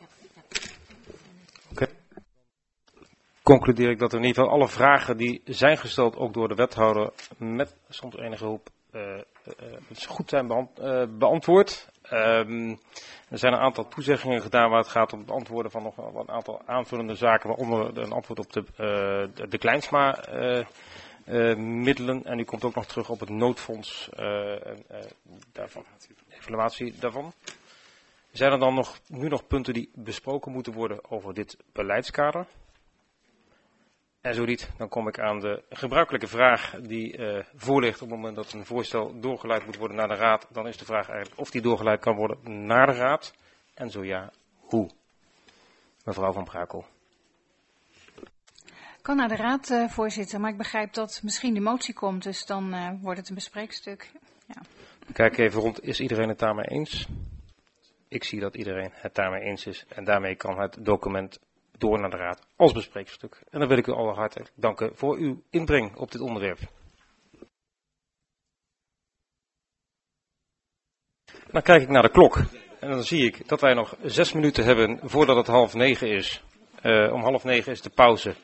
Okay. Concludeer ik dat in ieder geval alle vragen die zijn gesteld, ook door de wethouder, met soms enige hulp, goed zijn beantwoord. Er zijn een aantal toezeggingen gedaan waar het gaat om het beantwoorden van nog een aantal aanvullende zaken, waaronder een antwoord op de Kleinsma middelen. En u komt ook nog terug op het noodfonds daarvan, evaluatie daarvan. Zijn er dan nu nog punten die besproken moeten worden over dit beleidskader? En zo niet, dan kom ik aan de gebruikelijke vraag die voorligt op het moment dat een voorstel doorgeleid moet worden naar de raad. Dan is de vraag eigenlijk of die doorgeleid kan worden naar de raad. En zo ja, hoe? Mevrouw Van Brakel.
Kan naar de raad, voorzitter, maar ik begrijp dat misschien de motie komt, dus dan wordt het een bespreekstuk. Ja.
Kijk even rond, is iedereen het daarmee eens? Ik zie dat iedereen het daarmee eens is en daarmee kan het document door naar de raad als bespreekstuk. En dan wil ik u allen hartelijk danken voor uw inbreng op dit onderwerp. Dan kijk ik naar de klok en dan zie ik dat wij nog 6 minuten hebben voordat het 8:30 is. Om 8:30 is de pauze